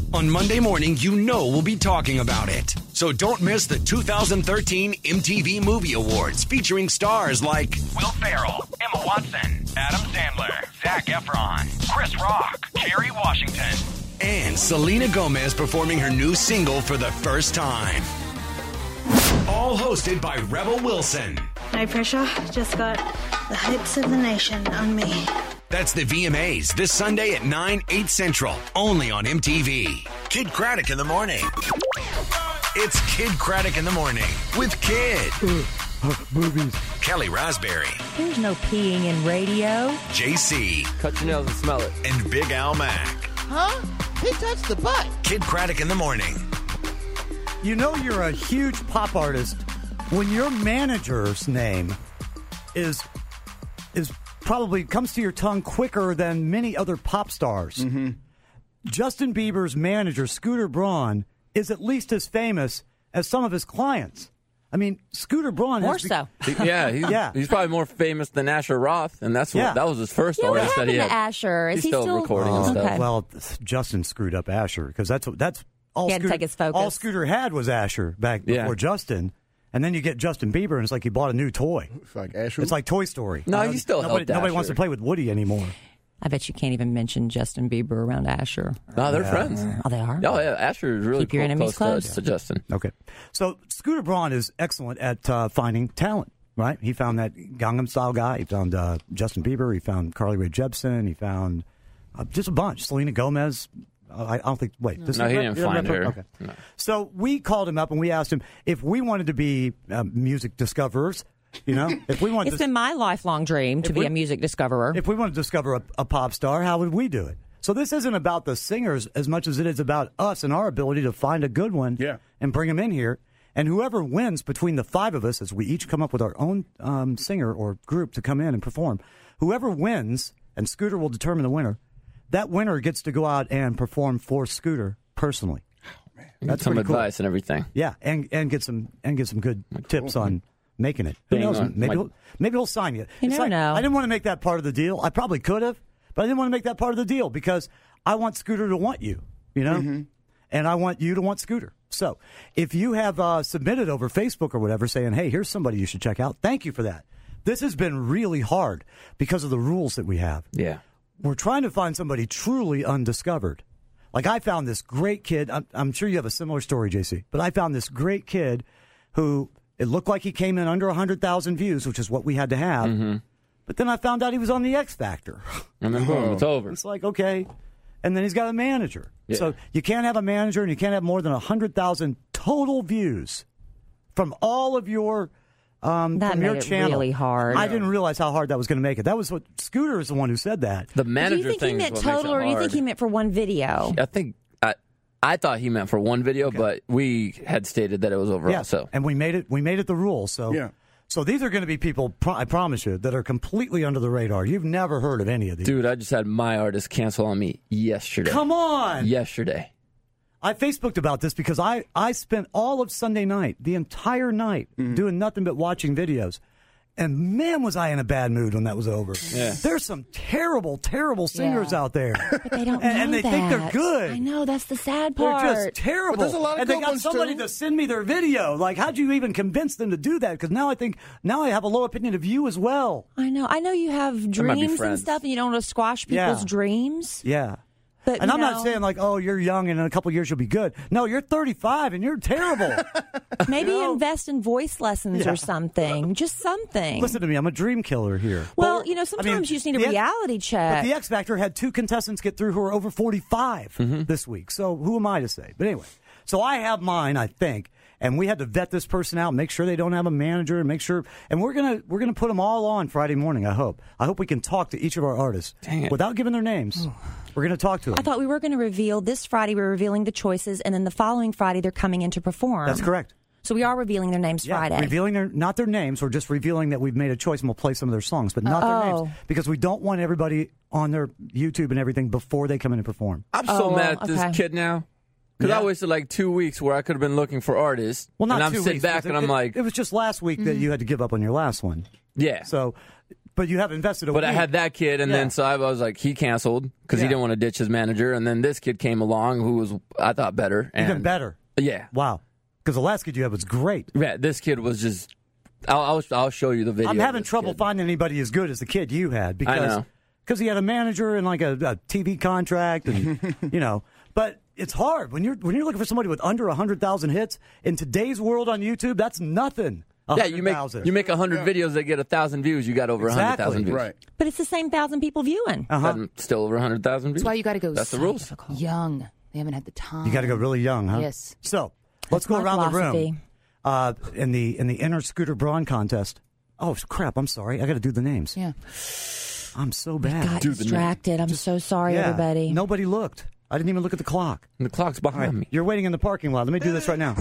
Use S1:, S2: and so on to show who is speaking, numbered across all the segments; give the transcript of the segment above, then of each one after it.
S1: On Monday morning, you know we'll be talking about it. So don't miss the 2013 MTV Movie Awards featuring stars like Will Ferrell, Emma Watson, Adam Sandler, Zac Efron, Chris Rock, Kerry Washington, and Selena Gomez performing her new single for the first time. All hosted by Rebel Wilson.
S2: No pressure, just got the hopes of the nation on me.
S1: That's the VMAs this Sunday at 9, 8 Central, only on MTV.
S3: Kid Craddock in the morning.
S1: It's Kid Craddock in the morning with Kid.
S4: Movies.
S1: Kelly Raspberry.
S5: There's no peeing in radio.
S1: JC.
S6: Cut your nails and smell it.
S1: And Big Al Mack.
S7: Huh? He touched the butt.
S1: Kid Craddock in the morning.
S4: You know you're a huge pop artist when your manager's name is probably comes to your tongue quicker than many other pop stars. Mm-hmm. Justin Bieber's manager, Scooter Braun, is at least as famous as some of his clients. I mean, Scooter Braun
S5: More
S4: has
S5: so.
S6: He's probably more famous than Asher Roth, and that was his first
S5: What
S6: artist that
S5: happened
S6: he had.
S5: to Asher? Is
S6: He's
S5: he
S6: still recording and stuff.
S5: Okay.
S4: Well, Justin screwed up Asher because that's all.
S5: He had to take his focus.
S4: All Scooter had was Asher back before Justin, and then you get Justin Bieber, and it's like he bought a new toy.
S7: It's like Asher.
S4: It's like Toy Story.
S6: No, he still helped
S4: nobody wants
S6: Asher.
S4: to play with Woody anymore.
S5: I bet you can't even mention Justin Bieber around Asher.
S6: No, they're friends.
S5: Oh, they are?
S6: Oh, yeah. Asher is really
S5: Keep your enemies close.
S6: to Justin.
S4: Okay. So Scooter Braun is excellent at finding talent, right? He found that Gangnam Style guy. He found Justin Bieber. He found Carly Rae Jepsen. He found just a bunch. Selena Gomez. I don't think. Wait.
S6: No, he didn't find her.
S4: Okay.
S6: No.
S4: So we called him up and we asked him if we wanted to be music discoverers. You know, if we wanted
S5: It's been my lifelong dream to be a music discoverer.
S4: If we want to discover a pop star, how would we do it? So this isn't about the singers as much as it is about us and our ability to find a good one and bring them in here. And whoever wins between the five of us, as we each come up with our own singer or group to come in and perform, whoever wins, and Scooter will determine the winner, that winner gets to go out and perform for Scooter personally.
S6: Oh, man. That's some advice and everything.
S4: Yeah, and get some good tips on making it. Who knows? Maybe he'll sign you.
S5: You never know.
S4: I didn't want to make that part of the deal. I probably could have, but I didn't want to make that part of the deal because I want Scooter to want you, you know? Mm-hmm. And I want you to want Scooter. So if you have submitted over Facebook or whatever saying, hey, here's somebody you should check out, thank you for that. This has been really hard because of the rules that we have.
S6: Yeah.
S4: We're trying to find somebody truly undiscovered. Like I found this great kid. I'm sure you have a similar story, JC, but I found this great kid who it looked like he came in under 100,000 views, which is what we had to have. Mm-hmm. But then I found out he was on the X Factor.
S6: And then boom, it's over.
S4: It's like, okay. And then he's got a manager.
S6: Yeah.
S4: So you can't have a manager and you can't have more than 100,000 total views from all of your
S5: that
S4: from
S5: made
S4: your
S5: it
S4: channel.
S5: really hard.
S4: I didn't realize how hard that was going to make it. That was what Scooter is the one who said that.
S6: The
S5: Do you
S6: manager
S5: think
S6: thing
S5: he
S6: is
S5: meant
S6: what makes
S5: total,
S6: it
S5: or do you think
S6: hard.
S5: he meant for one video?
S6: I thought he meant for one video, but we had stated that it was overall.
S4: Yeah,
S6: So
S4: and we made it the rule. So
S7: Yeah.
S4: So these are going to be people, I promise you, that are completely under the radar. You've never heard of any of these.
S6: Dude, I just had my artist cancel on me yesterday.
S4: Come on!
S6: Yesterday.
S4: I Facebooked about this because I spent all of Sunday night, the entire night, doing nothing but watching videos. And man, was I in a bad mood when that was over.
S6: Yeah.
S4: There's some terrible, terrible singers out there.
S5: But they don't know
S4: and they think they're good.
S5: I know, that's the sad part.
S4: They're just terrible.
S7: But there's a lot of
S4: and they
S7: good
S4: got
S7: ones,
S4: somebody
S7: too.
S4: to send me their video. Like, how'd you even convince them to do that? Because now I have a low opinion of you as well.
S5: I know you have
S6: might be
S5: dreams and
S6: friends.
S5: stuff, and you don't want to squash people's dreams.
S4: Yeah.
S5: But,
S4: And
S5: you
S4: I'm not
S5: know,
S4: saying like, oh, you're young and in a couple of years you'll be good. No, you're 35 and you're terrible.
S5: maybe
S4: you know?
S5: invest in voice lessons or something. Just something.
S4: Listen to me, I'm a dream killer here.
S5: Well, sometimes you just need a reality check.
S4: But the X Factor had 2 contestants get through who are over 45 this week. So who am I to say? But anyway, so I have mine, I think, and we had to vet this person out, make sure they don't have a manager, and make sure. And we're gonna put them all on Friday morning. I hope we can talk to each of our artists without giving their names. We're gonna talk to them.
S5: I thought we were going to reveal this Friday. We're revealing the choices, and then the following Friday they're coming in to perform.
S4: That's correct.
S5: So we are revealing their names Friday.
S4: Revealing not their names. We're just revealing that we've made a choice and we'll play some of their songs, but not their names because we don't want everybody on their YouTube and everything before they come in and perform.
S6: I'm so mad at this kid now. Because I wasted like 2 weeks where I could have been looking for artists.
S4: Well, not
S6: and I'm
S4: 2
S6: sitting
S4: weeks.
S6: back and I'm like...
S4: It was just last week that you had to give up on your last one.
S6: Yeah.
S4: So, but you have invested a
S6: But
S4: week.
S6: I had that kid, and then so I was like, he canceled because he didn't want to ditch his manager. And then this kid came along who was, I thought, better. And,
S4: even better.
S6: Yeah.
S4: Wow. Because the last kid you had was great.
S6: Yeah, this kid was just, I'll show you the video.
S4: I'm having trouble finding anybody as good as the kid you had because he had a manager and like a TV contract and but it's hard when you're looking for somebody with under 100,000 hits in today's world on YouTube. That's nothing.
S6: Yeah, you make 100 videos that get 1,000 views. You got over 100,000 views.
S7: Right.
S5: But it's the same 1,000 people viewing.
S6: Still over 100,000 views.
S3: That's why you got to go.
S6: That's the rules.
S3: Difficult. Young. They haven't had the time.
S4: You got to go really young, huh?
S3: Yes.
S4: So let's go
S5: my
S4: around
S5: philosophy.
S4: the room in the inner Scooter Braun contest. Oh crap! I'm sorry. I got to do the names.
S3: Yeah.
S4: I'm so bad.
S5: Got distracted. I'm so sorry, everybody.
S4: Nobody looked. I didn't even look at the clock.
S6: And the clock's behind me.
S4: You're waiting in the parking lot. Let me do this right now.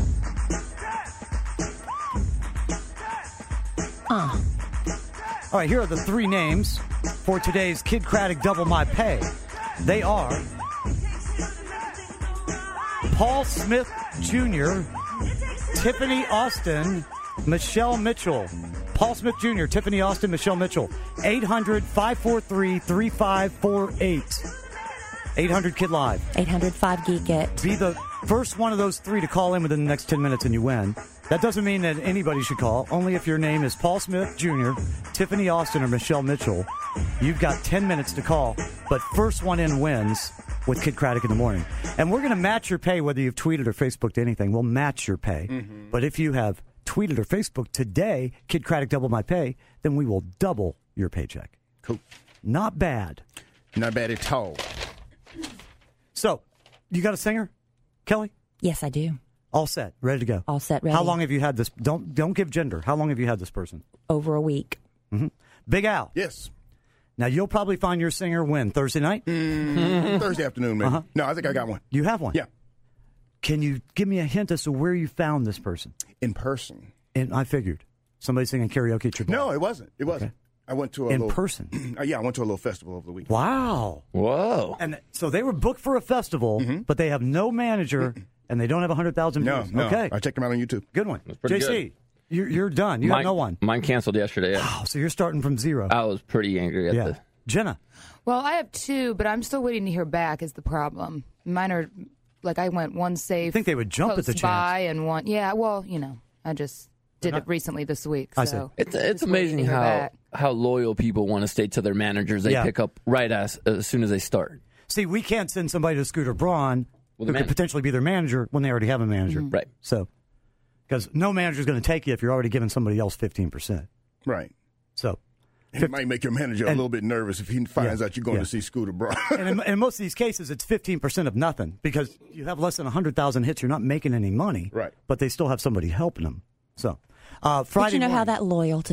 S4: All right, here are the 3 names for today's Kid Craddock Double My Pay. They are Paul Smith Jr., Tiffany Austin, Michelle Mitchell. Paul Smith Jr., Tiffany Austin, Michelle Mitchell. 800-543-3548. 800-KID-LIVE.
S5: 800-5GEEK-IT.
S4: Be the first one of those 3 to call in within the next 10 minutes and you win. That doesn't mean that anybody should call. Only if your name is Paul Smith Jr., Tiffany Austin, or Michelle Mitchell. You've got 10 minutes to call, but first one in wins with Kid Craddock in the morning. And we're going to match your pay whether you've tweeted or Facebooked anything. We'll match your pay. Mm-hmm. But if you have tweeted or Facebooked today, Kid Craddock Double My Pay, then we will double your paycheck.
S7: Cool.
S4: Not bad.
S7: Not bad at all.
S4: So, you got a singer, Kelly?
S5: Yes, I do.
S4: All set, ready to go.
S5: All set, ready.
S4: How long have you had this? Don't give gender. How long have you had this person?
S5: Over a week.
S4: Mm-hmm. Big Al.
S7: Yes.
S4: Now, you'll probably find your singer when? Thursday night?
S7: Thursday afternoon, maybe. No, I think I got one.
S4: You have one?
S7: Yeah.
S4: Can you give me a hint as to where you found this person?
S7: In person.
S4: And I figured. Somebody singing karaoke at your bar.
S7: No, it wasn't. It wasn't. Okay. I went to a
S4: in person.
S7: Yeah, I went to a little festival over the weekend.
S4: Wow.
S6: Whoa.
S4: And so they were booked for a festival, but they have no manager, and they don't have 100,000 views.
S7: No.
S4: Okay.
S7: I checked them out on YouTube.
S4: Good one.
S6: JC,
S4: you're done. You got no one.
S6: Mine canceled yesterday. Yeah.
S4: Wow, so you're starting from 0.
S6: I was pretty angry at the...
S4: Jenna.
S3: Well, I have 2, but I'm still waiting to hear back is the problem. Mine are, like, I went one safe.
S4: I think they would jump at the chance.
S3: By and one, yeah, well, I just did it recently this week. So
S4: I see.
S6: It's amazing how loyal people want to stay to their managers. They pick up right as soon as they start.
S4: See, we can't send somebody to Scooter Braun who could potentially be their manager when they already have a manager.
S6: Mm-hmm. Right.
S4: So, because no manager is going to take you if you're already giving somebody else 15%.
S7: Right.
S4: So.
S7: It might make your manager a little bit nervous if he finds out you're going to see Scooter Braun.
S4: And in most of these cases, it's 15% of nothing because you have less than 100,000 hits. You're not making any money.
S7: Right.
S4: But they still have somebody helping them. So, Friday
S5: but you know
S4: morning,
S5: how that loyalty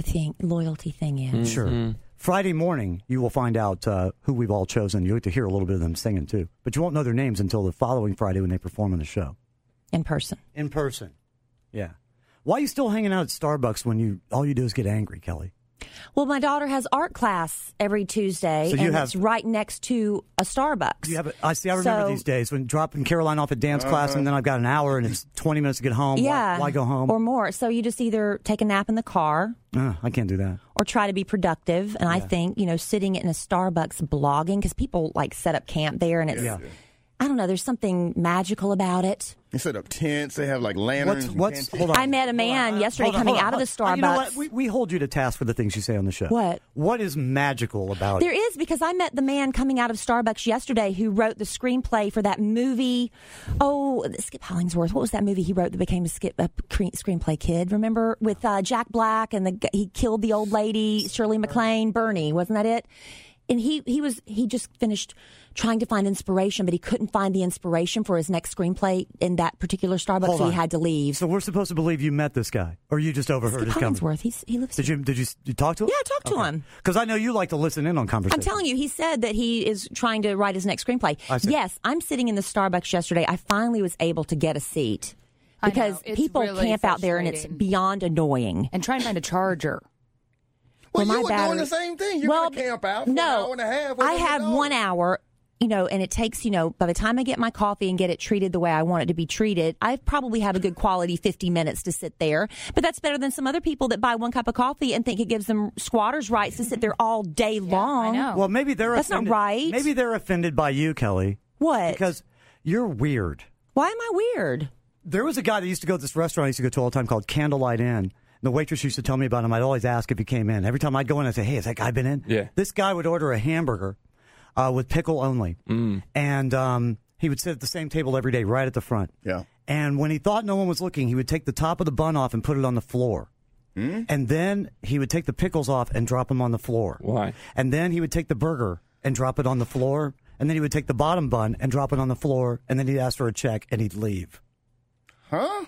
S5: thing is.
S4: Sure. Mm-hmm. Friday morning, you will find out who we've all chosen. You'll get to hear a little bit of them singing, too. But you won't know their names until the following Friday when they perform on the show.
S5: In person.
S4: In person. Yeah. Why are you still hanging out at Starbucks when all you do is get angry, Kelly?
S5: Well, my daughter has art class every Tuesday, and it's right next to a Starbucks.
S4: I remember these days when dropping Caroline off at dance class, and then I've got an hour, and it's 20 minutes to get home.
S5: Yeah.
S4: Why go home?
S5: Or more. So you just either take a nap in the car.
S4: I can't do that.
S5: Or try to be productive. And I think, sitting in a Starbucks blogging, because people, set up camp there, and it's... Yeah. I don't know. There's something magical about it.
S7: They set up tents. They have lanterns.
S4: Hold on.
S5: I met a man yesterday coming out of the Starbucks.
S4: You know what? We hold you to task for the things you say on the show.
S5: What?
S4: What is magical about it?
S5: There is, because I met the man coming out of Starbucks yesterday who wrote the screenplay for that movie. Oh, Skip Hollingsworth. What was that movie he wrote that became a screenplay kid? Remember? With Jack Black and he killed the old lady, Shirley MacLaine, Bernie. Wasn't that it? And he just finished trying to find inspiration, but he couldn't find the inspiration for his next screenplay in that particular Starbucks, so he had to leave.
S4: So we're supposed to believe you met this guy, or you just overheard his conversation?
S5: He lives here.
S4: Did you talk to him?
S5: Yeah, I talked to him.
S4: Because I know you like to listen in on conversations.
S5: I'm telling you, he said that he is trying to write his next screenplay. Yes, I'm sitting in the Starbucks yesterday. I finally was able to get a seat because people really camp out there, and it's beyond annoying.
S3: And try and find a charger.
S7: Well, you were doing the same thing. You were going to camp out for an hour and a half.
S5: I had 1 hour and it takes, by the time I get my coffee and get it treated the way I want it to be treated, I probably have a good quality 50 minutes to sit there. But that's better than some other people that buy one cup of coffee and think it gives them squatters' rights to sit there all day long.
S3: I know.
S4: Well, maybe that's
S5: not right.
S4: Maybe they're offended by you, Kelly.
S5: What?
S4: Because you're weird.
S5: Why am I weird?
S4: There was a guy that used to go to this restaurant I used to go to all the time called Candlelight Inn. The waitress used to tell me about him. I'd always ask if he came in. Every time I'd go in, I'd say, hey, has that guy been in?
S6: Yeah.
S4: This guy would order a hamburger with pickle only. And he would sit at the same table every day right at the front.
S7: Yeah.
S4: And when he thought no one was looking, he would take the top of the bun off and put it on the floor. And then he would take the pickles off and drop them on the floor.
S6: Why?
S4: And then he would take the burger and drop it on the floor. And then he would take the bottom bun and drop it on the floor. And then he'd ask for a check and he'd leave.
S7: Huh?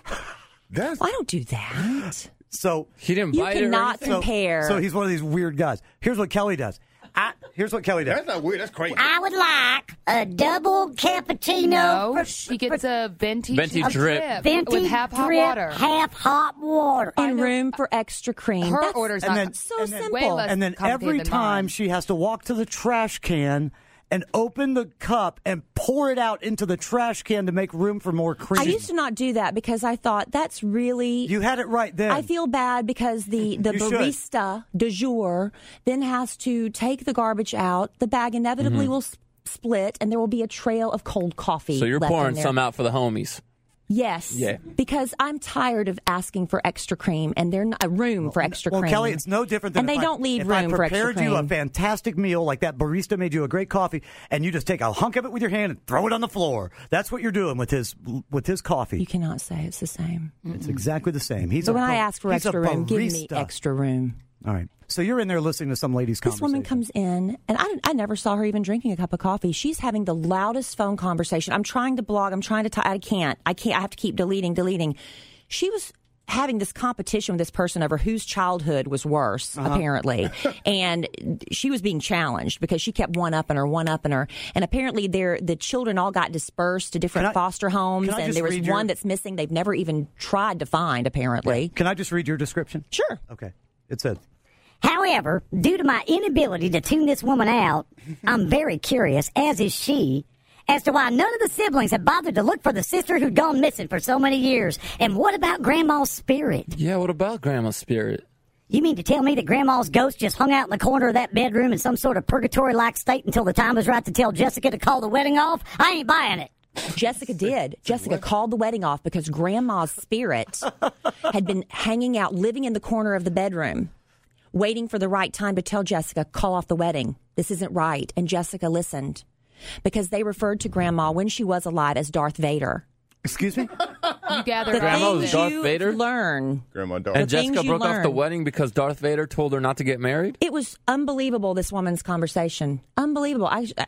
S5: I don't do that.
S4: So
S6: he didn't
S5: You
S6: buy it or
S5: cannot
S6: anything?
S5: compare.
S4: So he's one of these weird guys. Here's what Kelly does. That's
S7: not weird. That's crazy.
S8: I would like a double cappuccino.
S3: No, she gets a venti
S6: drip.
S8: Venti
S3: with half hot
S8: drip,
S3: water.
S8: half hot water.
S5: And room for extra cream.
S3: Her
S5: That's
S3: order's
S4: and
S3: not
S4: then-
S5: so
S4: and then-
S5: simple.
S3: way less
S4: And then
S3: complicated
S4: every
S3: than
S4: time
S3: mine.
S4: she has to walk to the trash can and open the cup and pour it out into the trash can to make room for more cream.
S5: I used to not do that because I thought that's really...
S4: You had it right then.
S5: I feel bad because the
S4: You should.
S5: barista du jour then has to take the garbage out. The bag inevitably will split, and there will be a trail of cold coffee.
S6: So you're
S5: left
S6: pouring
S5: in there.
S6: some out for the homies.
S5: Yes.
S6: Yeah.
S5: Because I'm tired of asking for extra cream, and there's not a room for extra
S4: Well,
S5: cream.
S4: Kelly, it's no different than
S5: And they
S4: if
S5: don't leave
S4: if
S5: room
S4: I
S5: for extra
S4: prepared you a
S5: cream.
S4: fantastic meal like that barista made you a great coffee, and you just take a hunk of it with your hand and throw it on the floor. That's what you're doing with his coffee.
S5: You cannot say it's the same.
S4: It's exactly the same.
S5: So when I ask for
S4: he's a
S5: extra room, give me
S4: barista.
S5: extra room.
S4: All right. So you're in there listening to some lady's
S5: This
S4: conversation.
S5: woman comes in, and I never saw her even drinking a cup of coffee. She's having the loudest phone conversation. I'm trying to blog. I'm trying to I can't. I have to keep deleting. She was having this competition with this person over whose childhood was worse, apparently. And she was being challenged because she kept one-upping her. And apparently the children all got dispersed to different foster homes,
S4: can I
S5: and
S4: just
S5: there was
S4: read
S5: one
S4: your-
S5: that's missing. They've never even tried to find, apparently.
S4: Can I just read your description?
S5: Sure.
S4: Okay. It says,
S8: However, due to my inability to tune this woman out, I'm very curious, as is she, as to why none of the siblings have bothered to look for the sister who'd gone missing for so many years. And what about Grandma's spirit?
S6: Yeah, what about Grandma's spirit?
S8: You mean to tell me that Grandma's ghost just hung out in the corner of that bedroom in some sort of purgatory-like state until the time was right to tell Jessica to call the wedding off? I ain't buying it.
S5: Jessica did. Jessica called the wedding off because Grandma's spirit had been hanging out, living in the corner of the bedroom, waiting for the right time to tell Jessica, call off the wedding. This isn't right. And Jessica listened because they referred to Grandma when she was alive as Darth Vader.
S4: excuse me?
S3: You gather
S5: The
S6: Grandma was
S5: things
S6: Darth
S5: you
S6: Vader?
S5: learn.
S7: Grandma Darth.
S6: And
S5: The things
S6: Jessica
S5: you
S6: broke off the
S5: learn.
S6: wedding because Darth Vader told her not to get married?
S5: It was unbelievable, this woman's conversation. Unbelievable.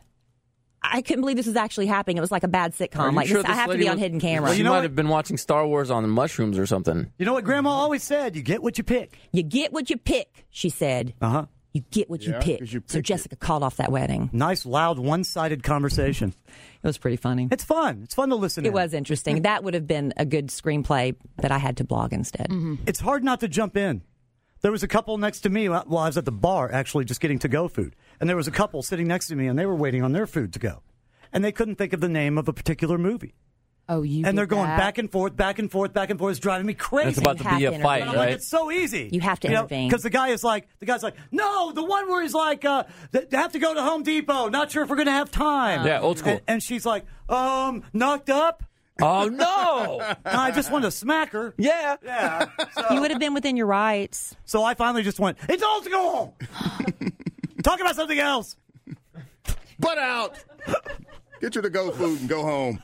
S5: I couldn't believe this was actually happening. It was like a bad
S6: Are
S5: sitcom.
S6: you
S5: Like
S6: sure
S5: this, I
S6: this
S5: have to
S6: lady
S5: be on
S6: was-
S5: hidden camera.
S6: Well, she
S4: you know
S6: might
S4: what?
S6: have been watching Star Wars on mushrooms or something.
S4: You know what Grandma always said? You get what you pick.
S5: You get what you pick, she said.
S4: Uh-huh.
S5: You get what you
S7: Yeah,
S5: pick.
S7: 'cause you
S5: So
S7: picked
S5: Jessica called off that wedding.
S4: Nice, loud, one-sided conversation.
S5: It was pretty funny.
S4: It's fun. It's fun to listen to.
S5: It was interesting. That would have been a good screenplay that I had to blog instead.
S4: It's hard not to jump in. There was a couple next to me while I was at the bar, actually just getting to-go food. And there was a couple sitting next to me, and they were waiting on their food to go. And they couldn't think of the name of a particular movie.
S3: Oh, you
S4: And they're
S3: did
S4: going
S3: that?
S4: back and forth, back and forth, back and forth. It's driving me crazy.
S6: It's about
S5: You
S6: to
S5: have
S6: be
S5: to
S6: a fight,
S5: intervene.
S4: I'm like,
S6: right?
S4: it's so easy.
S5: You have to intervene.
S4: Because the guy's like, no, the one where he's like, they have to go to Home Depot. Not sure if we're going to have time.
S6: Yeah, old school.
S4: And she's like, knocked up?
S6: Oh, no!
S4: And I just wanted to smack her.
S6: Yeah.
S4: Yeah.
S5: You would have been within your rights.
S4: So I finally just went, it's all to go home. Talk about something else.
S7: Butt out. Get your to-go food and go home.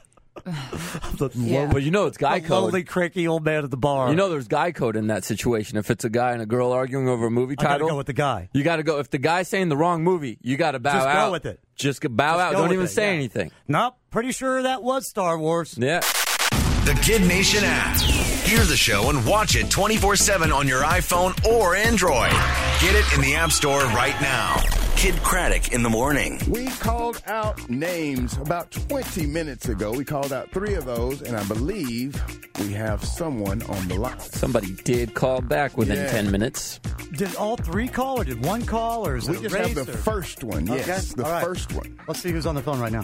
S3: Yeah.
S6: But you know it's guy
S4: The
S6: code.
S4: lonely, cranky old man at the bar.
S6: You know there's guy code in that situation. If it's a guy and a girl arguing over a movie
S4: I gotta
S6: title,
S4: go with the guy.
S6: you got to go. If the guy's saying the wrong movie, you got to bow
S4: Just go
S6: out.
S4: with it.
S6: Just bow out.
S4: go
S6: Don't
S4: with
S6: even
S4: it,
S6: say
S4: yeah.
S6: anything.
S4: Nope, pretty sure that was Star Wars.
S6: Yeah.
S1: The Kid Nation app. Hear the show and watch it 24/7 on your iPhone or Android. Get it in the App Store right now. Kid Craddock in the morning.
S7: We called out names about 20 minutes ago. We called out 3 of those, and I believe we have someone on the line.
S6: Somebody did call back within 10 minutes.
S4: Did all 3 call, or did 1 call, or is
S7: We
S4: it a
S7: just
S4: race,
S7: have the
S4: or?
S7: first one. Yes,
S4: Okay.
S7: the
S4: All right.
S7: first one.
S4: Let's see who's on the phone right now.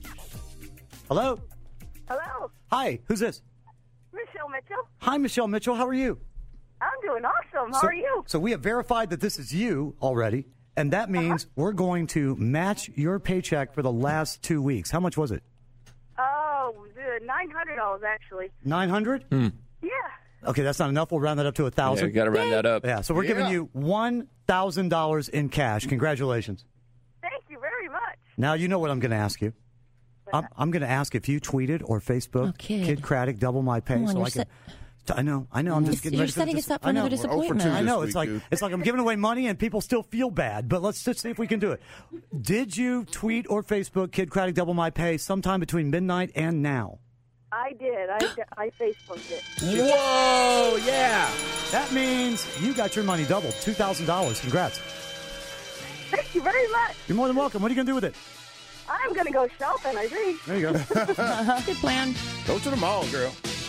S4: Hello?
S9: Hello,
S4: Hi, who's this?
S9: Michelle Mitchell.
S4: Hi, Michelle Mitchell. How are you?
S9: I'm doing awesome. How are you?
S4: So we have verified that this is you already, and that means we're going to match your paycheck for the last 2 weeks. How much was it?
S9: Oh, $900 actually.
S4: 900?
S9: Yeah.
S4: Okay, that's not enough. We'll round that up to 1,000.
S6: Yeah, we got to round that up.
S4: Yeah, so we're giving you $1,000 in cash. Congratulations.
S9: Thank you very much.
S4: Now you know what I'm going to ask you. I'm going to ask if you tweeted or Facebook Kid Craddock double my pay,
S5: Come on,
S4: so
S5: you're
S4: I can. I know. I'm just getting
S5: You're
S4: ready for
S5: setting
S4: this.
S5: us up for
S4: I know.
S5: another disappointment.
S4: I know.
S7: this
S4: It's like
S7: week,
S4: I'm giving away money and people still feel bad. But let's just see if we can do it. Did you tweet or Facebook Kid Craddock double my pay sometime between midnight and now?
S9: I did. I Facebooked it.
S6: Whoa, yeah.
S4: That means you got your money doubled, $2,000. Congrats.
S9: Thank you very much.
S4: You're more than welcome. What are you going to do with it?
S9: I'm going to go shopping, I think.
S4: There you go.
S5: Good plan.
S7: Go to the mall, girl.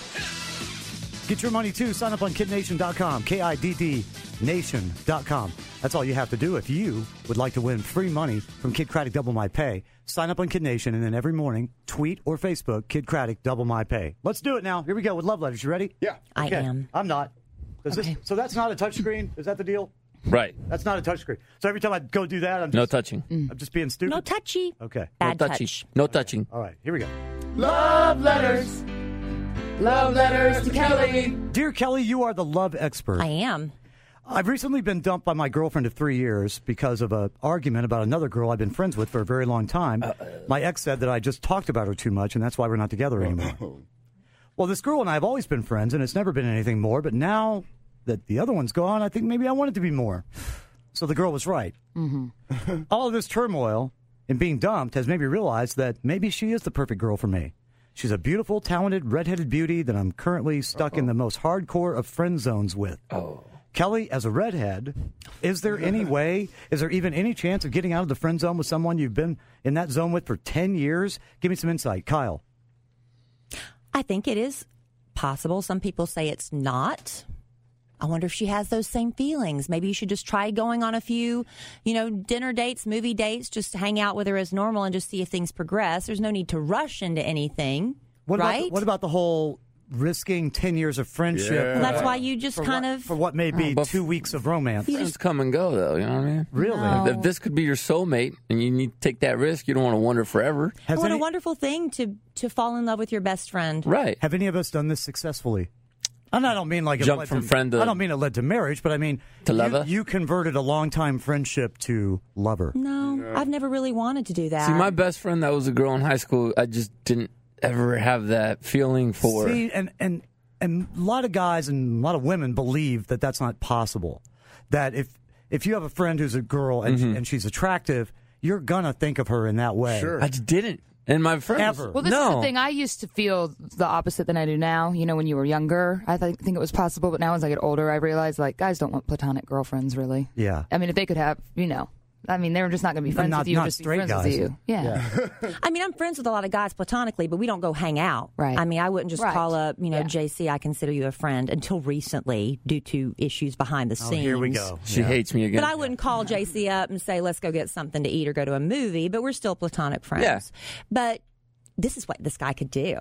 S4: Get your money too. Sign up on KidNation.com. KIDDNation.com. That's all you have to do if you would like to win free money from Kid Craddock Double My Pay. Sign up on Kid Nation, and then every morning, tweet or Facebook Kid Craddock Double My Pay. Let's do it now. Here we go with love letters. You ready?
S7: Yeah.
S5: I
S4: Okay.
S5: am.
S4: I'm not.
S5: Okay.
S4: So that's not a touchscreen? Is that the deal?
S6: Right.
S4: That's not a touchscreen. So every time I go do that, I'm
S6: No
S4: just,
S6: touching.
S4: I'm just being stupid?
S5: No touchy.
S4: Okay.
S5: Bad
S6: No touchy.
S5: touch.
S6: No touching.
S4: All right. Here we go.
S6: Love letters. Love letters to Kelly.
S4: Dear Kelly, you are the love expert.
S5: I am.
S4: I've recently been dumped by my girlfriend of 3 years because of an argument about another girl I've been friends with for a very long time. My ex said that I just talked about her too much, and that's why we're not together anymore. Well, this girl and I have always been friends, and it's never been anything more. But now that the other one's gone, I think maybe I want it to be more. So the girl was right. Mm-hmm. All of this turmoil and being dumped has made me realize that maybe she is the perfect girl for me. She's a beautiful, talented, redheaded beauty that I'm currently stuck in the most hardcore of friend zones with. Kelly, as a redhead, is there any way, is there even any chance of getting out of the friend zone with someone you've been in that zone with for 10 years? Give me some insight. Kyle.
S5: I think it is possible. Some people say it's not. I wonder if she has those same feelings. Maybe you should just try going on a few, dinner dates, movie dates, just to hang out with her as normal and just see if things progress. There's no need to rush into anything, right?
S4: What about the whole risking 10 years of friendship?
S7: Yeah.
S5: Well, that's why you just
S4: for what may be
S6: but
S4: 2 weeks of romance.
S6: Friends come and go, though. You know what I mean?
S4: Really?
S5: No.
S6: If this could be your soulmate and you need to take that risk, you don't want to wonder forever.
S5: What a wonderful thing to fall in love with your best friend.
S6: Right.
S4: Have any of us done this successfully? And I don't mean like
S6: Jump from friend to...
S4: I don't mean it led to marriage, but I mean
S6: to lover.
S4: You converted a long-time friendship to lover.
S5: No, I've never really wanted to do that.
S6: See, my best friend that was a girl in high school, I just didn't ever have that feeling for.
S4: See, and a lot of guys and a lot of women believe that that's not possible. That if you have a friend who's a girl and, and she's attractive, you're gonna think of her in that way.
S7: Sure.
S6: I just didn't. And my friends.
S4: Ever.
S3: Well, this is the thing. I used to feel the opposite than I do now. When you were younger, I think it was possible. But now as I get older, I realize, guys don't want platonic girlfriends, really.
S4: Yeah.
S3: I mean, if they could have, they're just not going to be friends with you.
S4: Not
S3: just be
S4: straight
S3: friends
S4: guys.
S3: with you. Yeah.
S5: I mean, I'm friends with a lot of guys platonically, but we don't go hang out.
S3: Right.
S5: I mean, I wouldn't just
S3: Right.
S5: call up,
S3: Yeah.
S5: JC, I consider you a friend, until recently due to issues behind the scenes.
S4: Here we go.
S6: She hates me again.
S5: But I wouldn't call JC up and say, let's go get something to eat or go to a movie, but we're still platonic friends.
S6: Yeah.
S5: But this is what this guy could do.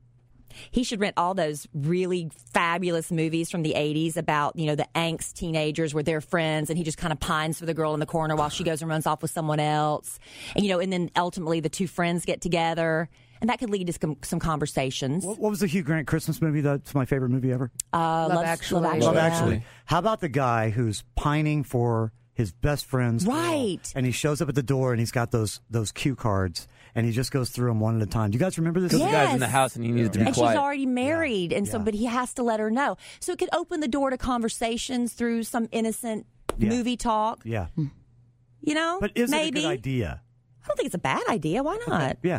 S5: He should rent all those really fabulous movies from the 80s about, the angst teenagers where they're friends and he just kind of pines for the girl in the corner while she goes and runs off with someone else. And, and then ultimately the two friends get together. And that could lead to some conversations.
S4: What was the Hugh Grant Christmas movie? That's my favorite movie ever.
S3: Love Actually.
S4: Love
S5: yeah.
S4: Actually. How about the guy who's pining for his best friend's girl,
S5: Right.
S4: and he shows up at the door and he's got those cue cards and he just goes through them one at a time. Do you guys remember this?
S6: Because the guy's in the house and he needs to be
S5: And
S6: quiet.
S5: she's already married, and so,
S4: Yeah.
S5: but he has to let her know. So it could open the door to conversations through some innocent movie talk.
S4: Yeah.
S5: But
S4: But is
S5: maybe.
S4: it a good idea?
S5: I don't think it's a bad idea. Why not?
S4: Yeah.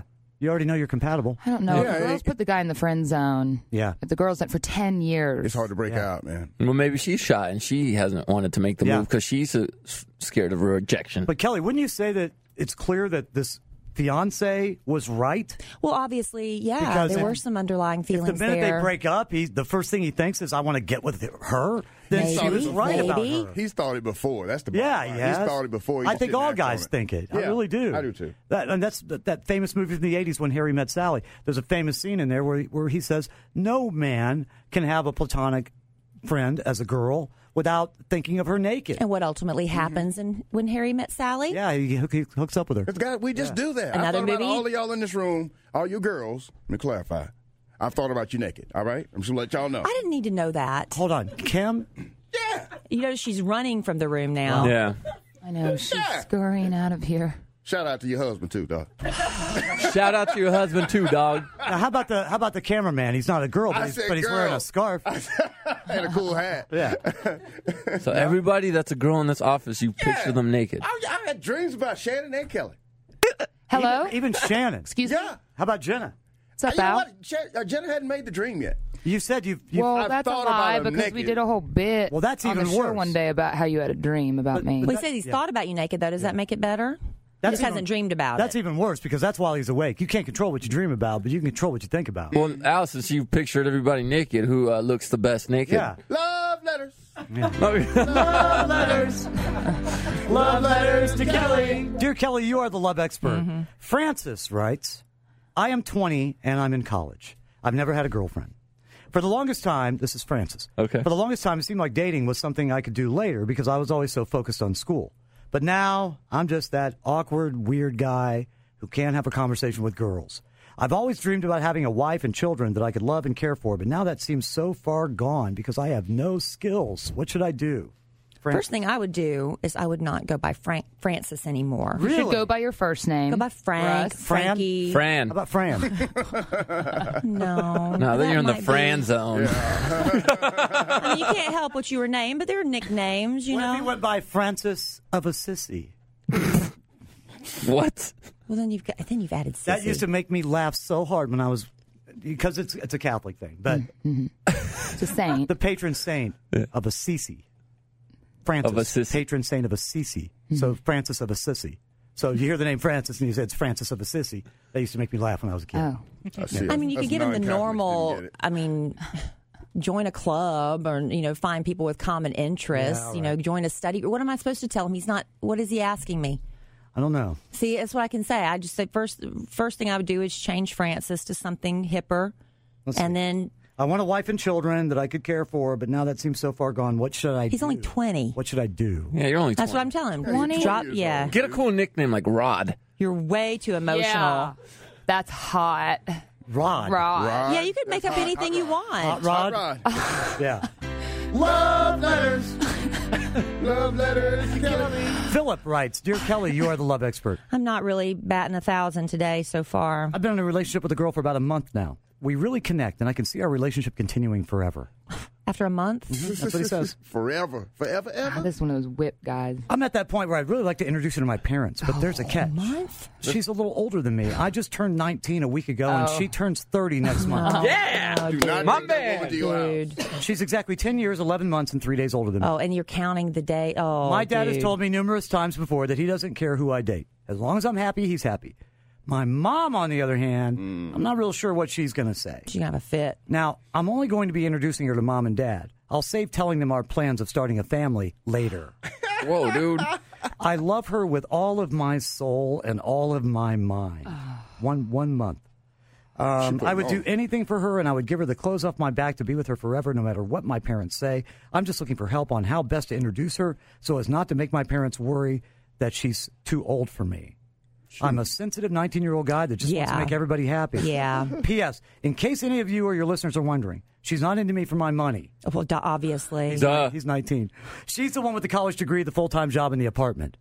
S4: You already know you're compatible.
S3: I don't know. If the girls put the guy in the friend zone.
S4: Yeah.
S3: If the girl's in it for 10 years.
S7: It's hard to break out, man.
S6: Well, maybe she's shy and she hasn't wanted to make the move because she's scared of rejection.
S4: But Kelly, wouldn't you say that it's clear that this fiance was right?
S5: Well, obviously, yeah.
S4: Because
S5: there were some underlying feelings
S4: If the minute
S5: there.
S4: they break up, the first thing he thinks is, I want to get with her. Then she was right about her.
S7: He's thought it before. That's the bottom line.
S4: Yes.
S7: He's thought it before.
S4: I think all guys think it. I really do.
S7: I do too.
S4: That's that famous movie from the 80s, When Harry Met Sally. There's a famous scene in there where he says, no man can have a platonic friend as a girl without thinking of her naked.
S5: And what ultimately happens When Harry Met Sally?
S4: Yeah, he hooks up with her.
S7: God, we just do that.
S5: Another
S7: I thought
S5: movie?
S7: about all of y'all in this room, all you girls. Let me clarify. I've thought about you naked, all right? I'm just going to let y'all know.
S5: I didn't need to know that.
S4: Hold on. Kim?
S7: Yeah.
S5: You know, she's running from the room now.
S6: Yeah.
S3: I know. She's scurrying out of here.
S7: Shout out to your husband, too, dog.
S6: Shout out to your husband, too, dog.
S4: Now, how about the cameraman? He's not a girl, but he's wearing a scarf.
S7: And a cool hat.
S4: Yeah.
S6: So everybody that's a girl in this office, you picture them naked.
S7: I had dreams about Shannon and Kelly.
S3: Hello?
S4: Even Shannon.
S3: Excuse me?
S7: Yeah.
S4: How about Jenna?
S3: What's up,
S7: You know
S3: Al?
S7: what? Jenna hadn't made the dream yet.
S4: You said you've
S3: Well,
S7: I've
S3: that's a
S7: thought
S3: lie
S7: about him
S3: because we
S7: naked.
S3: did a whole bit
S4: Well, that's
S3: on
S4: even
S3: the show
S4: worse.
S3: one day about how you had a dream about me.
S5: Well, he said he's thought about you naked, though. Does that make it better? He just hasn't dreamed about
S4: That's
S5: it.
S4: even worse because that's while he's awake. You can't control what you dream about, but you can control what you think about.
S6: Well, Allison, you pictured everybody naked. Who looks the best naked?
S4: Yeah.
S7: Love letters.
S4: Love letters. Love letters to Kelly. Dear Kelly, you are the love expert.
S5: Mm-hmm.
S4: Francis writes, I am 20 and I'm in college. I've never had a girlfriend. For the longest time, this is Francis.
S6: Okay.
S4: For the longest time, it seemed like dating was something I could do later because I was always so focused on school. But now, I'm just that awkward, weird guy who can't have a conversation with girls. I've always dreamed about having a wife and children that I could love and care for, but now that seems so far gone because I have no skills. What should I do?
S5: First thing I would do is I would not go by Francis anymore.
S3: You should go by your first name.
S5: Go by Frank,
S3: Russ.
S5: Frankie.
S6: Fran.
S4: How about Fran?
S5: No.
S6: No, then
S5: that
S6: you're in the
S5: might be-
S6: Fran zone.
S5: I mean, you can't help what you were named, but there are nicknames, you
S4: What if
S5: know.
S4: he went by Francis of Assisi?
S6: What?
S5: Well, then you've added sissy.
S4: That used to make me laugh so hard when I was, because it's a Catholic thing, but
S3: It's a saint.
S4: the patron saint of Assisi. Francis,
S6: Of Assisi.
S4: patron saint of Assisi. So Francis of Assisi. So you hear the name Francis and you say it's Francis of Assisi. That used to make me laugh when I was a kid.
S3: Oh.
S5: I mean, you could get in the normal. I mean, join a club or find people with common interests.
S4: Yeah,
S5: Join a study. What am I supposed to tell him? He's not. What is he asking me?
S4: I don't know.
S5: See, that's what I can say. I just say first thing I would do is change Francis to something hipper, and then
S4: I want a wife and children that I could care for, but now that seems so far gone. What should I do?
S5: he's only 20.
S4: What should I do?
S6: Yeah, you're only 20.
S5: That's what I'm telling him.
S3: 20?
S5: Drop, yeah.
S6: Get a cool nickname like Rod.
S5: You're way too emotional.
S3: Yeah. That's hot.
S4: Rod.
S3: Rod.
S5: Yeah, you could make up anything you want.
S4: Hot Rod?
S7: Rod.
S4: Yeah.
S7: Love letters. Love letters to Kelly.
S4: Philip writes, Dear Kelly, you are the love expert.
S5: I'm not really batting 1,000 today so far.
S4: I've been in a relationship with a girl for about a month now. We really connect, and I can see our relationship continuing forever.
S5: After a month?
S4: That's what he says.
S7: Forever. Forever, ever.
S3: This one of those whip guys.
S4: I'm at that point where I'd really like to introduce her to my parents, but there's a catch.
S5: month?
S4: She's a little older than me. I just turned 19 a week ago, and she turns 30 next month.
S6: Yeah!
S7: Do not
S6: My
S7: take that woman
S6: man.
S7: to your house.
S4: She's exactly 10 years, 11 months, and 3 days older than me.
S5: Oh, and you're counting the day. Oh,
S4: My dad has
S5: dude.
S4: told me numerous times before that he doesn't care who I date. As long as I'm happy, he's happy. My mom, on the other hand, I'm not real sure what she's going to say.
S5: She's going to have a fit.
S4: Now, I'm only going to be introducing her to mom and dad. I'll save telling them our plans of starting a family later.
S6: Whoa, dude.
S4: I love her with all of my soul and all of my mind. One month. I would do anything for her, and I would give her the clothes off my back to be with her forever, no matter what my parents say. I'm just looking for help on how best to introduce her so as not to make my parents worry that she's too old for me. I'm a sensitive 19-year-old guy that just wants to
S5: Yeah.
S4: make everybody happy.
S5: Yeah.
S4: P.S. In case any of you or your listeners are wondering, she's not into me for my money.
S5: Well, obviously.
S6: Duh.
S4: He's 19. She's the one with the college degree, the full-time job, and the apartment.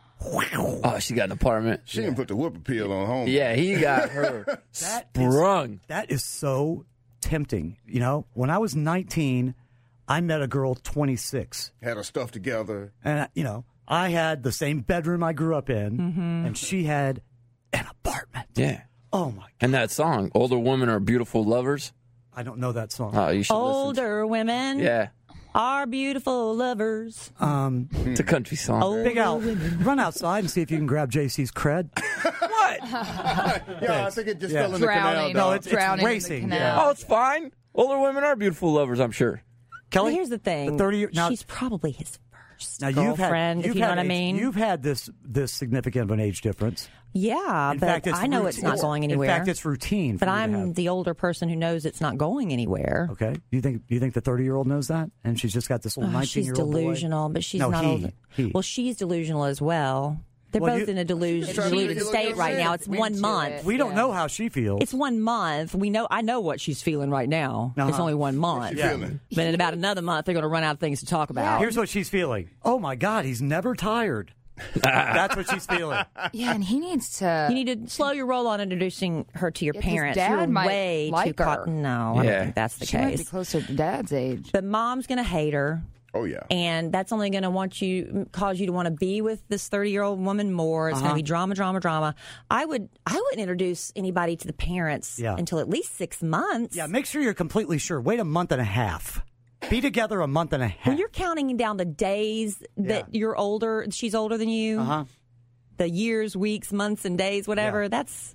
S6: Oh, she got an apartment.
S7: She didn't put the whoop appeal on home.
S6: Yeah, he got her sprung.
S4: That is so tempting. You know, when I was 19, I met a girl 26.
S7: Had her stuff together.
S4: And, I had the same bedroom I grew up in, and she had an apartment.
S6: Yeah.
S4: Oh, my God.
S6: And that song, Older Women Are Beautiful Lovers.
S4: I don't know that song.
S6: Oh, you should
S5: Older women
S6: Yeah.
S5: are beautiful lovers.
S6: It's a country song.
S4: Big Al, run outside and see if you can grab JC's cred.
S6: What?
S7: Yeah, I think it just fell in the canal.
S3: Drowning.
S4: No, it's
S3: Drowning in the
S4: racing.
S3: canal.
S6: Oh, it's fine. Older women are beautiful lovers, I'm sure.
S4: Kelly,
S5: Well, here's the thing.
S4: The 30-year now,
S5: She's probably his first
S4: now
S5: girlfriend, if you know what I mean.
S4: You've had this significant of an age difference.
S5: Yeah,
S4: In
S5: but
S4: fact, it's
S5: I know
S4: routine.
S5: it's not going anywhere.
S4: In fact, it's routine. For
S5: but
S4: you to
S5: I'm
S4: have.
S5: the older person who knows it's not going anywhere.
S4: Okay. You think the 30-year-old knows that, and she's just got this little 19-year-old
S5: She's delusional, but she's
S4: No,
S5: not
S4: he-
S5: old.
S4: he.
S5: Well, she's delusional as well. They're
S4: Well,
S5: both
S4: you-
S5: in a deluded state right now. It's 1 month.
S4: We don't know how she feels.
S5: It's 1 month. I know what she's feeling right now. It's
S4: Uh-huh.
S5: only 1 month.
S7: What's she feeling?
S5: But in about another month, they're going to run out of things to talk about.
S4: Here's what she's feeling. Oh my God, he's never tired. That's what she's feeling.
S3: Yeah, and he needs to.
S5: You need to slow your roll on introducing her to your
S3: Yeah, 'cause
S5: parents.
S3: Dad
S5: You're
S3: might
S5: way
S3: like
S5: too
S3: her.
S5: No, I don't think that's the
S3: She might be
S5: case.
S3: closer to Dad's age.
S5: But Mom's going to hate her.
S7: Oh, yeah.
S5: And that's only going to cause you to want to be with this 30-year-old woman more. It's going to be drama, drama, drama. I wouldn't introduce anybody to the parents until at least 6 months.
S4: Yeah, make sure you're completely sure. Wait a month and a half. Be together a month and a half.
S5: When you're counting down the days that you're older, she's older than you, the years, weeks, months, and days, whatever, that's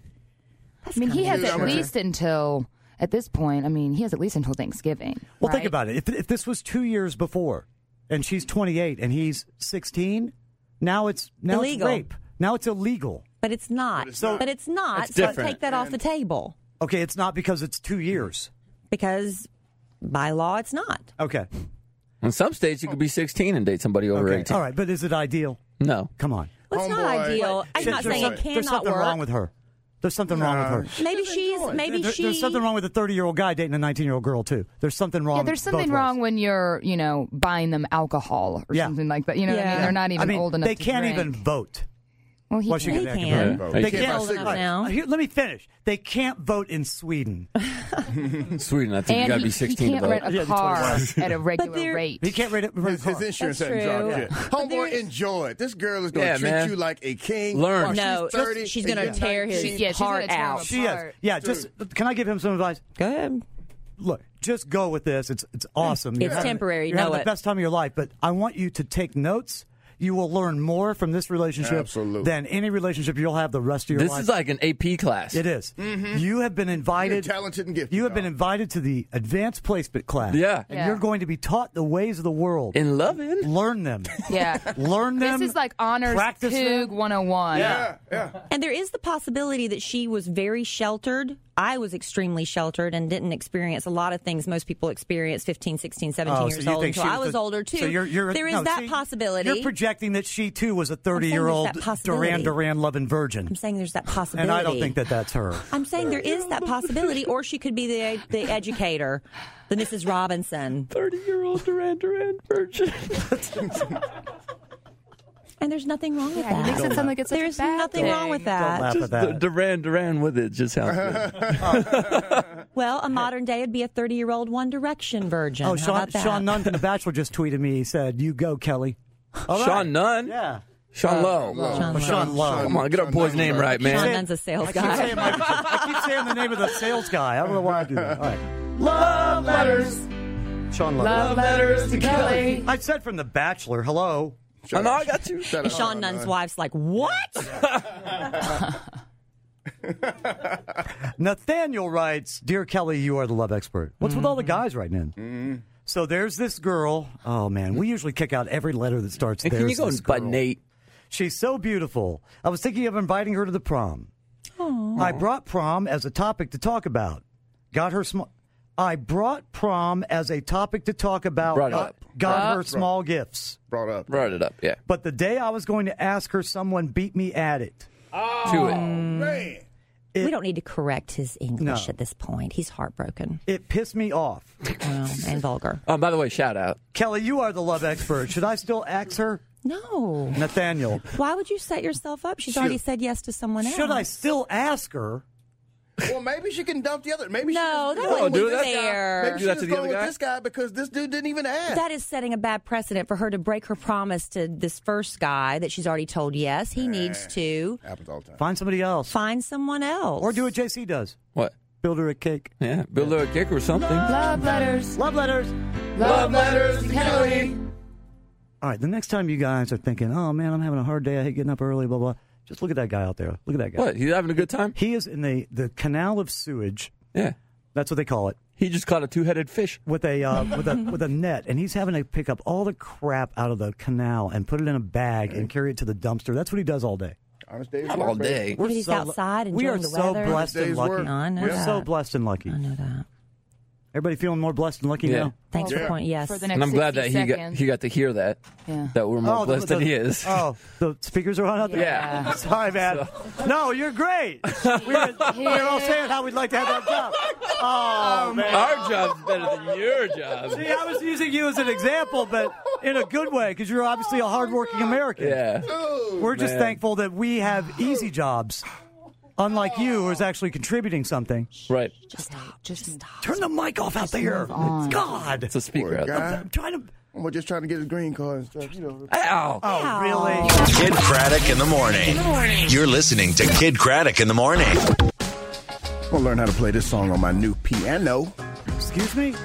S3: I mean, he has
S5: kinda
S3: at
S5: weird.
S3: least until, at this point, I mean, he has at least until Thanksgiving.
S4: Well, think
S3: right?
S4: about it. If this was 2 years before, and she's 28 and he's 16, now it's
S5: Illegal.
S4: rape. Now it's illegal.
S5: But it's not. But it's not.
S6: It's
S5: So
S6: different.
S5: take that off the table.
S4: Okay, it's not because it's 2 years.
S5: Because by law, it's not.
S4: Okay.
S6: In some states, you could be 16 and date somebody over
S4: Okay.
S6: 18.
S4: All right, but is it ideal?
S6: No.
S4: Come on.
S5: Well, it's not
S7: Homeboy.
S5: ideal. I'm not saying it
S4: There's
S5: cannot
S4: something
S5: work.
S4: wrong with her. There's something wrong with her.
S5: Maybe
S4: There's something wrong with a 30-year-old guy dating a 19-year-old girl too. There's something wrong.
S3: Yeah, there's something
S4: both
S3: wrong
S4: ways.
S3: when you're, buying them alcohol or something like that. You know what I mean? They're not even old enough
S4: They
S3: to
S4: can't
S3: drink.
S4: even vote.
S3: Well, he
S4: Well, she
S3: can.
S4: can.
S5: can.
S7: Vote.
S4: They
S7: They
S4: can't.
S7: can't
S5: old enough
S4: All right,
S5: now.
S4: Here, let me finish. They can't vote in Sweden.
S6: Sweden, I think you
S3: And
S6: got to
S3: he
S6: be 16
S3: can't
S6: to
S3: rent
S6: vote.
S3: a car at a regular
S5: there-
S3: rate.
S4: He can't rate it.
S7: His insurance
S5: That's
S7: hasn't dropped
S5: true.
S7: yet.
S5: But
S7: Homeboy, enjoy it. This girl is going to
S6: Yeah,
S7: treat
S6: man.
S7: you like a king.
S6: Learn.
S7: While
S5: No,
S7: she's 30,
S5: she's
S7: and
S5: gonna
S7: you're
S5: tear his
S7: 19.
S3: she's
S5: heart
S3: gonna tear him
S5: out.
S3: apart.
S4: She is. Yeah. Just can I give him some advice?
S5: Go ahead.
S4: Look, just go with this. It's awesome.
S5: It's temporary,
S4: You're
S5: know
S4: having
S5: it.
S4: the best time of your life. But I want you to take notes. You will learn more from this relationship
S7: Absolutely.
S4: than any relationship you'll have the rest of your
S6: This
S4: life.
S6: is like an AP class.
S4: It is. You have been invited.
S7: You're talented and gifted.
S4: You have been
S7: dog.
S4: invited to the advanced placement class.
S6: Yeah.
S4: And
S3: Yeah.
S4: you're going to be taught the ways of the world.
S6: In loving.
S4: Learn them.
S3: Yeah.
S4: Learn them.
S3: This is like honors
S4: practice
S3: Coug
S4: them.
S3: 101.
S7: Yeah.
S5: And there is the possibility that she was very sheltered. I was extremely sheltered and didn't experience a lot of things most people experience 15, 16, 17
S4: Oh,
S5: years
S4: so you
S5: old
S4: think
S5: until
S4: she
S5: I was
S4: the-
S5: older, too.
S4: So
S5: There is that possibility.
S4: You're projecting that she, too, was a
S5: saying
S4: 30-year-old
S5: there's that possibility.
S4: Duran loving virgin.
S5: I'm saying there's that possibility.
S4: And I don't think that that's her.
S5: I'm saying there is that possibility, or she could be the educator, the Mrs. Robinson.
S6: 30-year-old Duran virgin.
S5: And there's nothing wrong with
S3: Yeah, he
S5: that.
S3: makes it sound like it's such a
S5: There's
S3: bad
S5: nothing wrong
S3: thing.
S5: with
S4: Don't
S5: that.
S4: laugh at that.
S6: Duran with it just sounds good.
S5: Well, a modern day would be a 30-year-old One Direction virgin.
S4: Oh,
S5: How
S4: Sean,
S5: about that?
S4: Sean Nunn from The Bachelor just tweeted me. He said, "You go, Kelly." All right.
S6: Sean Nunn?
S4: Yeah.
S6: Sean Lowe.
S5: Sean Lowe.
S4: Sean Lowe.
S6: Come on, get our boy's name right,
S5: Sean
S6: man.
S5: Nunn's a sales
S4: I keep,
S5: guy.
S4: saying I keep saying the name of the sales guy. I don't know why I do that. All right. Love letters. Sean Lowe.
S3: Love letters to Kelly.
S4: I said from The Bachelor. Hello.
S6: I know, I got you.
S7: Shut
S5: And
S7: up.
S5: Sean Nunn's wife's like, what?
S4: Nathaniel writes, "Dear Kelly, you are the love expert." What's with all the guys writing in? So there's this girl. Oh man, we usually kick out every letter that starts.
S6: And can you
S4: "There's
S6: go
S4: this
S6: by
S4: girl."
S6: Nate?
S4: She's so beautiful. I was thinking of inviting her to the prom. I brought prom as a topic to talk about. I brought prom as a topic to talk about.
S6: Brought it up.
S4: Got her small gifts.
S7: Brought up.
S6: Brought it up, yeah.
S4: But the day I was going to ask her, someone beat me at it.
S6: To it.
S7: Man.
S5: We don't need to correct his English
S4: No.
S5: at this point. He's heartbroken
S4: It pissed me off.
S5: and vulgar.
S6: Oh, by the way, shout out.
S4: Kelly, you are the love expert. Should I still ask her?
S5: No.
S4: Nathaniel.
S5: Why would you set yourself up? She's already said yes to someone else.
S4: Should I still ask her?
S7: Well, maybe she can dump the other. Maybe
S5: No,
S7: she
S5: that
S7: just,
S5: wouldn't be
S7: this
S5: fair.
S7: Guy. Maybe she
S6: Do that
S7: just
S6: to the
S7: going
S6: other
S7: with
S6: guy?
S7: this guy because this dude didn't even ask.
S5: That is setting a bad precedent for her to break her promise to this first guy that she's already told yes. He needs to
S7: happens all the time.
S4: Find somebody else.
S5: find someone else.
S4: Or do what JC does.
S6: What?
S4: Build her a cake.
S6: Yeah, build her a cake or something.
S3: Love letters.
S4: Love letters.
S3: Love letters to Kelly.
S4: All right, the next time you guys are thinking, oh, man, I'm having a hard day. I hate getting up early, blah, blah. Just look at that guy out there. Look at that guy.
S6: What? He's having a good time?
S4: He is in the canal of sewage.
S6: Yeah.
S4: That's what they call it.
S6: He just caught a two-headed fish.
S4: With a with a net, and he's having to pick up all the crap out of the canal and put it in a bag and carry it to the dumpster. That's what he does all day.
S7: Honest day's
S6: Not
S7: work,
S6: all
S7: baby.
S6: day.
S5: Maybe he's outside
S4: We are
S5: enjoying the
S4: so
S5: weather.
S4: blessed and
S7: Day's
S4: lucky.
S7: work.
S5: I know
S4: We're
S5: that.
S4: so blessed and lucky.
S5: I know that.
S4: Everybody feeling more blessed and lucky
S6: Yeah.
S4: now?
S5: Thanks for
S7: Yeah.
S5: pointing. Yes.
S3: For the next
S6: And I'm glad that
S3: 60 seconds.
S6: he got to hear that.
S3: Yeah.
S6: That we're more blessed than he is.
S4: Oh, the speakers are on out there?
S6: Yeah.
S4: Sorry, man. No, you're great. We were all saying how we'd like to have that job. Oh, man.
S6: Our job's better than your job.
S4: See, I was using you as an example, but in a good way, because you're obviously a hardworking American.
S6: Yeah.
S4: We're just
S6: Man.
S4: thankful that we have easy jobs, unlike you, who is actually contributing something.
S6: Right.
S3: Just stop.
S4: Turn the mic off out there.
S3: on.
S4: God.
S6: It's a speaker.
S7: Poor
S6: out there.
S7: guy.
S4: I'm trying to...
S7: We're just trying to get his green card and stuff, you know.
S6: Ow.
S4: Oh, really?
S1: Kid Craddock in the morning. You're listening to Kid Craddock in the morning.
S7: I'm going to learn how to play this song on my new piano.
S4: Excuse me?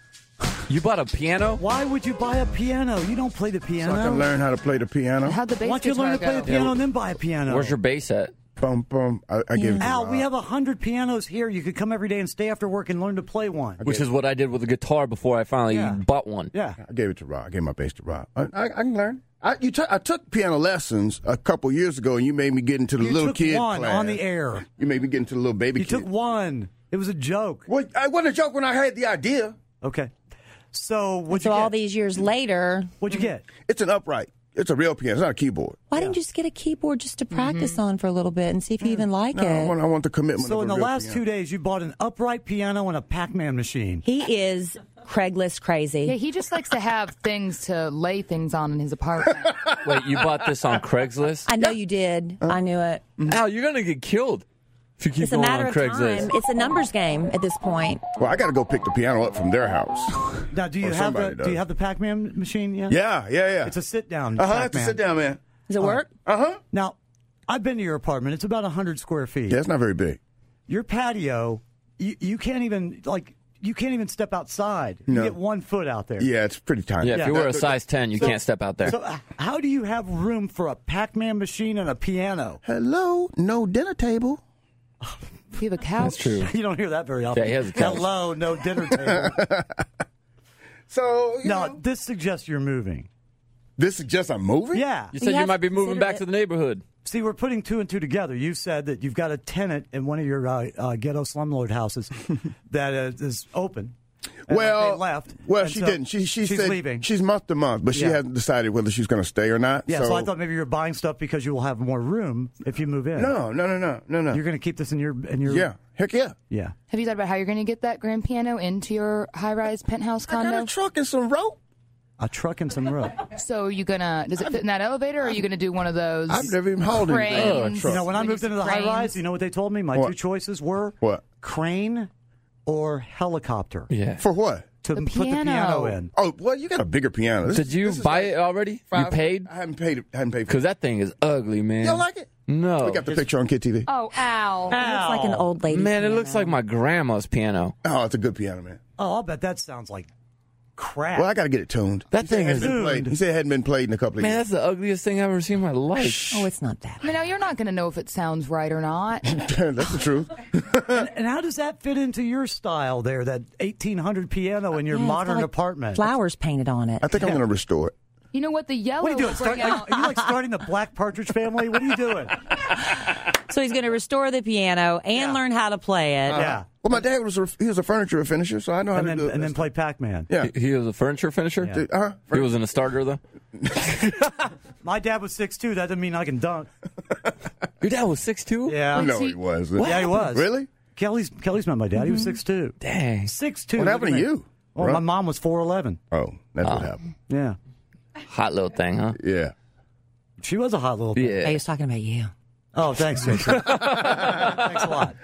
S6: You bought a piano?
S4: Why would you buy a piano? You don't play the
S7: So
S4: piano.
S7: I can learn how to play the piano.
S3: How'd the bass
S4: Why don't you learn to play the
S3: guitar go?
S4: piano and then buy a piano?
S6: Where's your bass at?
S7: Bum, bum. I gave it to
S4: Al,
S7: Rob.
S4: we have 100 pianos here. You could come every day and stay after work and learn to play one.
S6: Which is what I did with the guitar before I finally
S4: Yeah.
S6: bought one.
S4: Yeah.
S7: I gave it to Rob. I gave my bass to Rob. I can learn. I took piano lessons a couple years ago, and you made me get into the
S4: You
S7: little
S4: took
S7: kid
S4: one
S7: class.
S4: on the air.
S7: You made me get into the little baby
S4: You
S7: kid.
S4: took one. It was a joke.
S7: Well, I wasn't a joke when I had the idea.
S4: Okay. So what'd
S5: So
S4: you
S5: all
S4: get?
S5: these years later,
S4: What'd you get?
S7: It's an upright. It's a real piano. It's not a keyboard.
S5: why didn't you just get a keyboard just to practice on for a little bit and see if you even like
S7: No,
S5: it?
S7: I want the commitment.
S4: So
S7: of
S4: in
S7: a
S4: the
S7: real
S4: last
S7: piano.
S4: 2 days, you bought an upright piano and a Pac-Man machine.
S5: He is Craigslist crazy.
S3: Yeah, he just likes to have things to lay things on in his apartment.
S6: Wait, you bought this on Craigslist?
S5: I know you did. I knew it.
S6: Al, you're going to get killed if you keep
S5: It's a
S6: going
S5: matter
S6: on
S5: of
S6: Craigslist.
S5: time. It's a numbers game at this point.
S7: Well, I got to go pick the piano up from their house.
S4: Now, do you
S7: Or
S4: have
S7: somebody
S4: the
S7: does.
S4: do you have the Pac-Man machine yet?
S7: Yeah.
S4: It's a sit-down.
S7: It's a
S4: Pac-Man.
S7: sit down, man.
S5: Does it work?
S4: Now, I've been to your apartment. It's about 100 square feet.
S7: Yeah, it's not very big.
S4: Your patio, you can't even step outside. You
S7: No.
S4: get 1 foot out there.
S7: Yeah, it's pretty tiny.
S6: Yeah, if you were a size 10, you can't step out there.
S4: So how do you have room for a Pac-Man machine and a piano?
S7: Hello, no dinner table.
S3: You have a couch.
S6: That's true.
S4: You don't hear that very often.
S6: Yeah, he has a couch.
S4: Hello, no dinner table.
S7: So,
S4: No, this suggests you're moving.
S7: this is just a movie?
S4: Yeah.
S6: You said you
S5: have
S6: might be
S5: to
S6: moving
S5: consider
S6: back
S5: it.
S6: to the neighborhood.
S4: See, we're putting 2 and 2 together. You said that you've got a tenant in one of your ghetto slumlord houses that is open. And
S7: Well,
S4: they left.
S7: Well,
S4: And
S7: she
S4: so
S7: didn't. She
S4: she's
S7: said
S4: leaving.
S7: she's month to month, but she
S4: Yeah.
S7: hasn't decided whether she's going to stay or not.
S4: Yeah, so I thought maybe you're buying stuff because you will have more room if you move in.
S7: No.
S4: You're going to keep this in your
S7: Yeah, heck yeah.
S4: yeah.
S3: Have you thought about how you're going to get that grand piano into your high-rise penthouse
S7: I got
S3: condo?
S7: a truck and some rope.
S4: A truck and some rope.
S3: So you gonna? Does it fit in that elevator, or are you gonna do one of those?
S7: I've never even hauled anything.
S3: cranes?
S7: Oh, a truck.
S4: You know, when I
S3: We
S4: moved
S3: use
S4: into the
S3: cranes.
S4: high rise, you know what they told me? My
S7: What?
S4: 2 choices were
S7: What?
S4: crane or helicopter
S6: Yeah.
S7: For what?
S4: to
S3: The
S4: put the piano
S3: piano.
S4: in.
S7: Oh, well, you got a bigger piano.
S6: Did you buy it already? You
S7: five-
S6: paid?
S7: I haven't paid. For
S6: Because that thing is ugly, man.
S7: You don't like it?
S6: No.
S7: We got the picture on Kid TV.
S3: Oh, ow!
S5: It looks like an old lady.
S6: Man, it looks like my grandma's piano.
S7: Oh, it's a good piano, man.
S4: Oh, I'll bet that sounds like crap.
S7: Well, I got to get it tuned.
S6: That thing
S7: It
S6: is...
S7: hadn't been played. He said it hadn't been played in a couple of
S6: Man,
S7: years.
S6: that's the ugliest thing I've ever seen in my life.
S5: Oh, it's not that.
S3: I mean, now you're not gonna know if it sounds right or not.
S7: That's the truth.
S4: And how does that fit into your style there, that 1800 piano in your
S5: Yeah, it's got,
S4: modern
S5: like,
S4: apartment?
S5: Flowers painted on it.
S7: I think I'm going to restore it.
S3: You know what? The yellow.
S4: What are you doing?
S3: will bring out-
S4: Are you like starting the Black Partridge Family? What are you doing?
S5: So he's going to restore the piano and learn how to play it.
S4: Yeah.
S7: Well, my dad was a furniture finisher, so I know how
S4: And
S7: to
S4: then,
S7: do it.
S4: and then play Pac-Man.
S7: Yeah.
S6: He was a furniture finisher?
S4: Yeah.
S6: He wasn't a starter, though?
S4: My dad was 6'2". That doesn't mean I can dunk.
S6: Your dad was 6'2"?
S4: Yeah.
S7: No, he was.
S4: Yeah, he was.
S7: Really?
S4: Kelly's met my dad. He was 6'2".
S6: Dang.
S4: 6'2".
S7: What
S4: Look
S7: happened
S4: at
S7: to
S4: me.
S7: you?
S4: Well,
S7: Bro?
S4: my mom was 4'11".
S7: Oh, that's what happened.
S4: Yeah.
S6: Hot little thing, huh?
S7: Yeah.
S4: She was a hot little thing.
S6: Yeah.
S5: He was talking about you.
S4: Oh, thanks, Jason. Thanks a lot.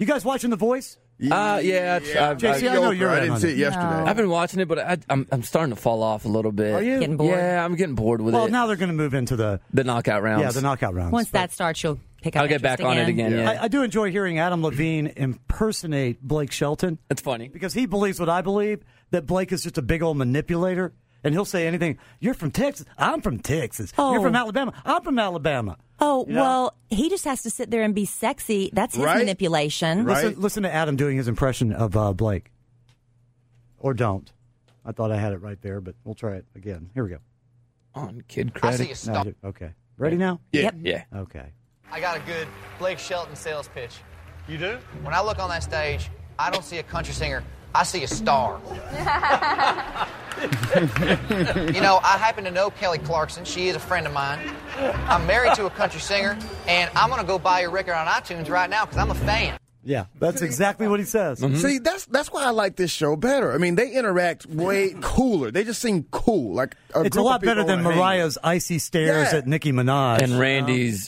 S4: You guys watching The Voice?
S6: Yeah.
S4: JC, I know you're
S7: I
S4: in
S7: didn't
S4: on
S7: see
S4: it.
S7: it yesterday.
S6: I've been watching it, but I'm starting to fall off a little bit.
S4: Are you?
S5: Getting bored?
S6: Yeah, I'm getting bored with
S4: Well,
S6: it.
S4: now they're going to move into the
S6: knockout rounds.
S4: Yeah, the knockout rounds.
S5: Once that starts, you'll pick up
S6: I'll get back
S5: interest
S6: on it again. Yeah,
S4: I do enjoy hearing Adam Levine impersonate Blake Shelton.
S6: it's funny.
S4: Because he believes what I believe, that Blake is just a big old manipulator. And he'll say anything. You're from Texas. I'm from Texas.
S5: Oh.
S4: You're from Alabama. I'm from Alabama.
S5: Oh,
S4: You know?
S5: well, he just has to sit there and be sexy. That's his
S7: Right?
S5: manipulation.
S7: Right.
S4: Listen to Adam doing his impression of Blake. Or don't. I thought I had it right there, but we'll try it again. Here we go.
S6: On Kid
S10: I
S6: Credit.
S10: see a star.
S4: No, okay. Ready now?
S5: Yep.
S6: Yeah.
S4: Okay.
S10: I got a good Blake Shelton sales pitch.
S11: You do?
S10: When I look on that stage, I don't see a country singer. I see a star. You know, I happen to know Kelly Clarkson. She is a friend of mine. I'm married to a country singer, and I'm going to go buy your record on iTunes right now because I'm a fan.
S4: Yeah, that's exactly what he says.
S7: See, that's why I like this show better. I mean, they interact way cooler. They just seem cool. Like
S4: It's a lot better than Mariah's icy stares at Nicki Minaj.
S6: And Randy's.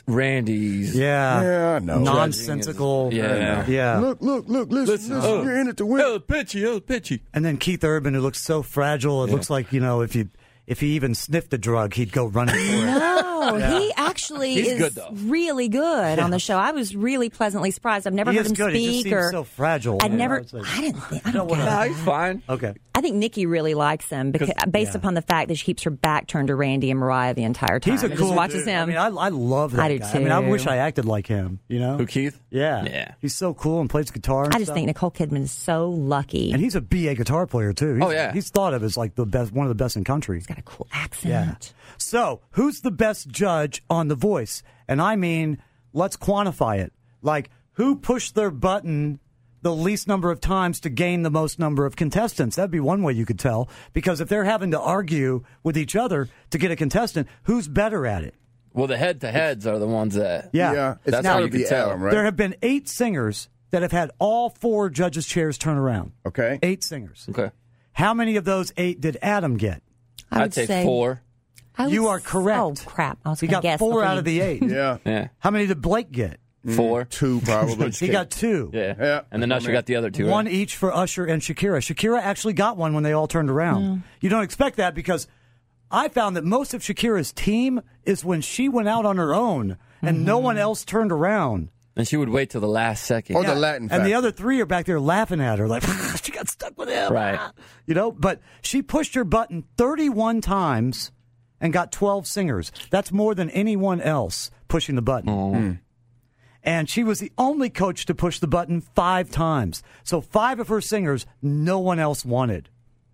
S4: Yeah.
S7: No.
S4: Nonsensical.
S6: Yeah.
S7: Look, listen. You're in it to win.
S6: El pitchy.
S4: And then Keith Urban, who looks so fragile, it looks like, if he even sniffed a drug, he'd go running for it.
S5: No, he actually
S6: He's
S5: is
S6: good, though.
S5: really good on the show. I was really pleasantly surprised. I've never
S4: He
S5: heard
S4: is
S5: him
S4: good.
S5: speak.
S4: He just seems so fragile.
S5: I
S4: you know,
S5: never.
S4: it's like-
S5: I didn't think. I don't get
S6: Nah,
S5: it.
S6: he's fine.
S4: Okay.
S5: I think Nikki really likes him because, based upon the fact that she keeps her back turned to Randy and Mariah the entire time.
S4: He's a
S5: and
S4: cool
S5: just watches
S4: dude.
S5: him.
S4: I mean, I love that
S5: I do
S4: guy. I mean, I
S5: too.
S4: wish I acted like him, you know?
S6: Who, Keith?
S4: Yeah.
S6: Yeah.
S4: He's so cool and plays guitar and
S5: I just
S4: stuff.
S5: think Nicole Kidman is so lucky.
S4: And he's a BA guitar player, too.
S6: Oh, yeah.
S4: He's thought of as like the best, one of the best in country.
S5: He's got a cool accent.
S4: Yeah. So, who's the best judge on The Voice? And I mean, let's quantify it. Like, who pushed their button the least number of times to gain the most number of contestants? That'd be one way you could tell. Because if they're having to argue with each other to get a contestant, who's better at it?
S6: Well, the head-to-heads are the ones that...
S4: Yeah.
S7: It's
S6: That's
S7: now
S6: how you can tell.
S7: Adam, right?
S4: There have been 8 singers that have had all 4 judges' chairs turn around.
S7: Okay.
S4: 8 singers.
S6: Okay.
S4: How many of those 8 did Adam get?
S5: I would
S6: I'd say
S5: say
S6: 4.
S4: You are correct.
S5: Oh, crap. I was
S4: He
S5: going
S4: got
S5: to guess.
S4: 4
S5: before
S4: out
S5: you-
S4: of the 8.
S7: Yeah.
S6: Yeah.
S4: How many did Blake get?
S6: 4.
S7: 2 probably.
S4: He got 2.
S6: Yeah. And then Usher got the other 2.
S4: One
S6: right?
S4: each for Usher and Shakira. Shakira actually got one when they all turned around. You don't expect that because I found that most of Shakira's team is when she went out on her own and no one else turned around.
S6: And she would wait till the last second.
S7: Or the Latin
S4: And the
S7: factor.
S4: other 3 are back there laughing at her like, she got stuck with him.
S6: Right.
S4: You know, but she pushed her button 31 times and got 12 singers. That's more than anyone else pushing the button. And she was the only coach to push the button 5 times. So 5 of her singers, no one else wanted.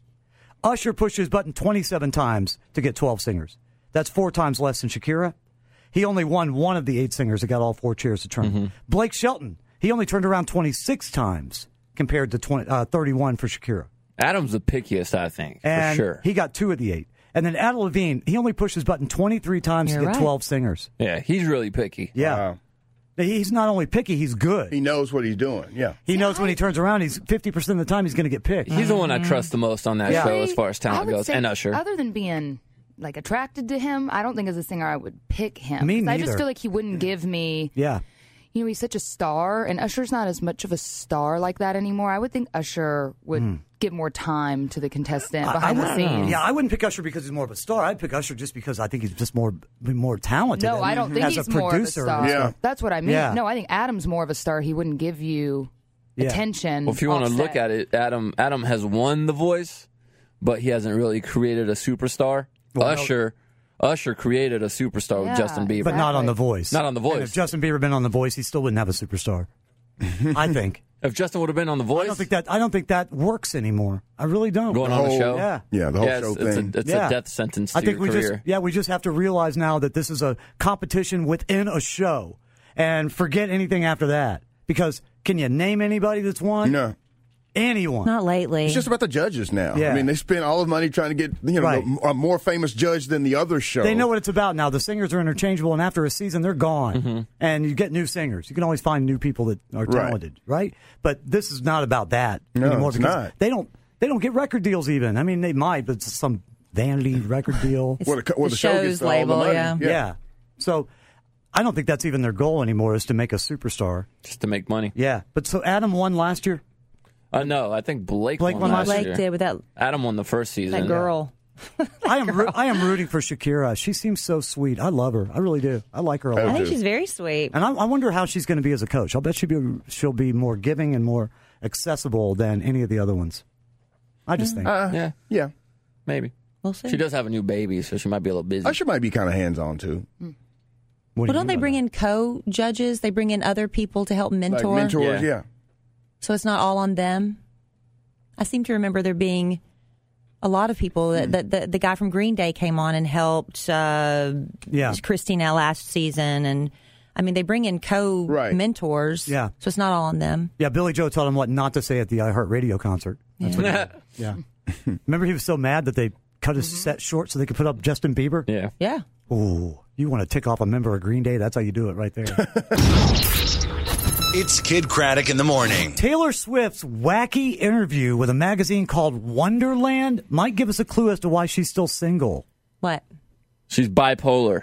S4: Usher pushed his button 27 times to get 12 singers. That's 4 times less than Shakira. He only won one of the 8 singers that got all 4 chairs to turn. Blake Shelton, he only turned around 26 times compared to 31 for Shakira.
S6: Adam's the pickiest, I think,
S4: And
S6: for sure.
S4: he got 2 of the 8. And then Adam Levine, he only pushed his button 23 times
S5: You're
S4: to get
S5: right.
S4: 12 singers.
S6: Yeah, he's really picky.
S4: Yeah.
S7: Wow.
S4: He's not only picky, he's good.
S7: He knows what he's doing. Yeah.
S4: He knows when he turns around, he's 50% of the time he's going to get picked.
S6: He's the one I trust the most on that
S4: Yeah.
S6: show as far as
S3: I
S6: talent
S3: would
S6: goes.
S3: say,
S6: And Usher.
S3: Other than being like attracted to him, I don't think as a singer I would pick him.
S4: Me
S3: 'Cause I
S4: neither.
S3: just feel like he wouldn't give me.
S4: Yeah.
S3: You know, he's such a star, and Usher's not as much of a star like that anymore. I would think Usher would give more time to the contestant behind the scenes.
S4: Yeah, I wouldn't pick Usher because he's more of a star. I'd pick Usher just because I think he's just more talented.
S3: No, I don't think
S4: as
S3: he's
S4: a
S3: more of a
S4: producer.
S3: star.
S7: Yeah.
S3: That's what I mean.
S4: Yeah.
S3: No, I think Adam's more of a star. He wouldn't give you attention.
S6: Well, if you want to
S3: offset.
S6: look at it, Adam has won The Voice, but he hasn't really created a superstar.
S4: Well,
S6: Usher created a superstar with
S3: Yeah.
S6: Justin Bieber.
S4: But not on The Voice.
S6: Not on The
S4: And
S6: Voice.
S4: if Justin Bieber had been on The Voice, he still wouldn't have a superstar. I think.
S6: If Justin would have been on The Voice,
S4: I don't think that works anymore. I really don't.
S6: going on the show,
S4: Yeah.
S7: Yeah, the whole
S6: yeah,
S7: show
S6: it's
S7: thing.
S6: It's
S4: Yeah.
S6: a death sentence to
S4: I think
S6: your
S4: we
S6: career.
S4: we just have to realize now that this is a competition within a show and forget anything after that. Because can you name anybody that's won?
S7: No.
S4: Anyone.
S5: Not lately.
S7: It's just about the judges now.
S4: Yeah.
S7: I mean, they spend all the money trying to get
S4: Right.
S7: a more famous judge than the other show.
S4: They know what it's about now. The singers are interchangeable, and after a season, they're gone. And you get new singers. You can always find new people that are talented, right? But this is not about that
S7: No,
S4: anymore.
S7: it's
S4: because
S7: not.
S4: They don't get record deals even. I mean, they might, but it's some vanity record deal.
S7: Where the
S5: the
S7: show
S5: show's
S7: gets all the
S5: label,
S7: money.
S5: yeah.
S4: Yeah. So I don't think that's even their goal anymore, is to make a superstar.
S6: Just to make money.
S4: Yeah. But so Adam won last year?
S6: No, I think Blake won
S4: won
S6: last
S4: last
S6: year.
S5: Blake did with that.
S6: Adam won the first season.
S5: That girl.
S4: I am rooting for Shakira. She seems so sweet. I love her. I really do. I like her a lot.
S5: I think she's very sweet.
S4: And I wonder how she's going to be as a coach. I'll bet she'll be more giving and more accessible than any of the other ones. I just think.
S7: Yeah.
S6: Maybe.
S5: We'll see.
S6: She does have a new baby, so she might be a little busy.
S7: Usher might be kind of hands-on, too.
S5: Well, don't they bring in co-judges? They bring in other people to help mentor?
S7: Like mentors, yeah.
S5: So it's not all on them? I seem to remember there being a lot of people. The guy from Green Day came on and helped Christina last season. And, I mean, they bring in co-mentors.
S4: Yeah.
S5: So it's not all on them.
S4: Yeah, Billy Joe told him what not to say at the iHeartRadio concert. That's what he did. Yeah. Remember he was so mad that they cut his set short so they could put up Justin Bieber?
S6: Yeah.
S5: Yeah.
S4: Ooh, you want to tick off a member of Green Day? That's how you do it right there.
S1: It's Kid Craddock in the morning.
S4: Taylor Swift's wacky interview with a magazine called Wonderland might give us a clue as to why she's still single.
S5: What?
S6: She's bipolar.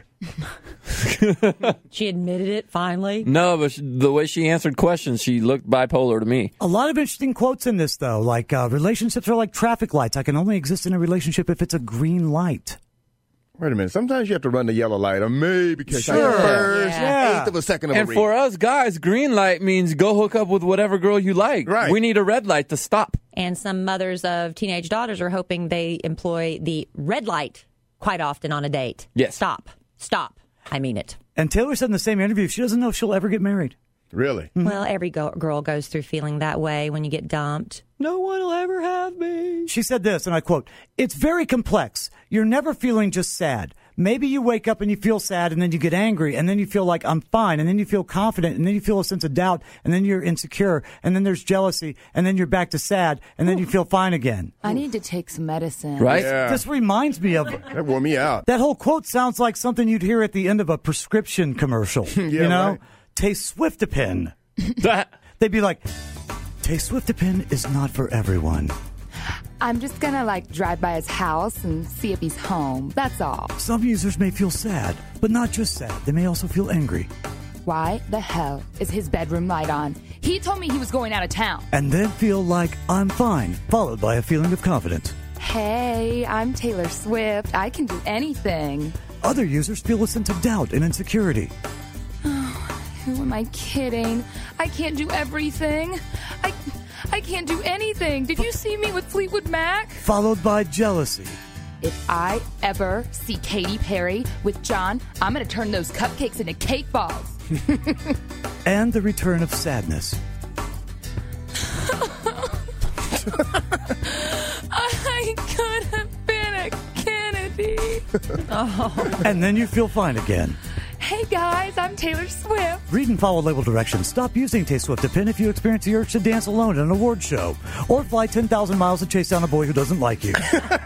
S5: She admitted it finally?
S6: No, but the way she answered questions, she looked bipolar to me.
S4: A lot of interesting quotes in this, though, like relationships are like traffic lights. I can only exist in a relationship if it's a green light.
S7: Wait a minute. Sometimes you have to run the yellow light or maybe catch like the
S6: Sure.
S7: first
S5: Yeah.
S7: eighth of a second of a
S6: And
S7: read.
S6: for us guys, green light means go hook up with whatever girl you like.
S7: Right.
S6: We need a red light to stop.
S5: And some mothers of teenage daughters are hoping they employ the red light quite often on a date.
S6: Yes.
S5: Stop. I mean it.
S4: And Taylor said in the same interview she doesn't know if she'll ever get married.
S7: Really?
S5: Well, every girl goes through feeling that way when you get dumped.
S4: No one will ever have me. She said this, and I quote, "It's very complex. You're never feeling just sad. Maybe you wake up and you feel sad, and then you get angry, and then you feel like I'm fine, and then you feel confident, and then you feel a sense of doubt, and then you're insecure, and then there's jealousy, and then you're back to sad, and then you feel fine again."
S3: I need to take some medicine.
S6: Right?
S7: Yeah.
S4: This reminds me of...
S7: That wore me out.
S4: That whole quote sounds like something you'd hear at the end of a prescription commercial. You know?
S7: right.
S4: Taste Swiftapin. They'd be like, Taste Swiftapin is not for everyone.
S3: I'm just gonna drive by his house and see if he's home. That's all.
S4: Some users may feel sad, but not just sad. They may also feel angry.
S3: Why the hell is his bedroom light on? He told me he was going out of town.
S4: And then feel like I'm fine, followed by a feeling of confidence.
S3: Hey, I'm Taylor Swift. I can do anything.
S4: Other users feel a sense of doubt and insecurity.
S3: Who am I kidding? I can't do everything. I can't do anything. Did you see me with Fleetwood Mac?
S4: Followed by jealousy.
S3: If I ever see Katy Perry with John, I'm going to turn those cupcakes into cake balls.
S4: And the return of sadness.
S3: I could have been a Kennedy.
S4: And then you feel fine again.
S3: Hey guys, I'm Taylor Swift.
S4: Read and follow label directions. Stop using Taste Swiftapin if you experience the urge to dance alone at an award show. Or fly 10,000 miles to chase down a boy who doesn't like you.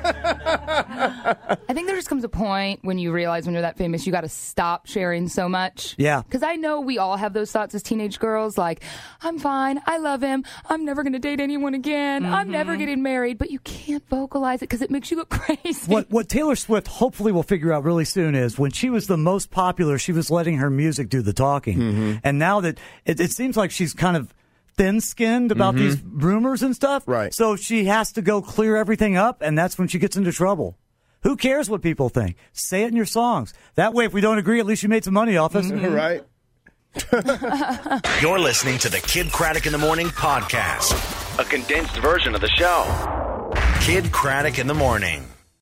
S3: I think there just comes a point when you realize when you're that famous, you got to stop sharing so much.
S4: Yeah.
S3: Because I know we all have those thoughts as teenage girls, like, I'm fine, I love him, I'm never going to date anyone again, I'm never getting married, but you can't vocalize it because it makes you look crazy.
S4: What Taylor Swift hopefully will figure out really soon is when she was the most popular, she was letting her music do the talking. And now that it seems like she's kind of thin-skinned about these rumors and stuff.
S7: Right.
S4: So she has to go clear everything up, and that's when she gets into trouble. Who cares what people think? Say it in your songs. That way, if we don't agree, at least you made some money off us.
S7: Right?
S1: You're listening to the Kid Craddock in the Morning podcast, a condensed version of the show. Kid Craddock in the Morning.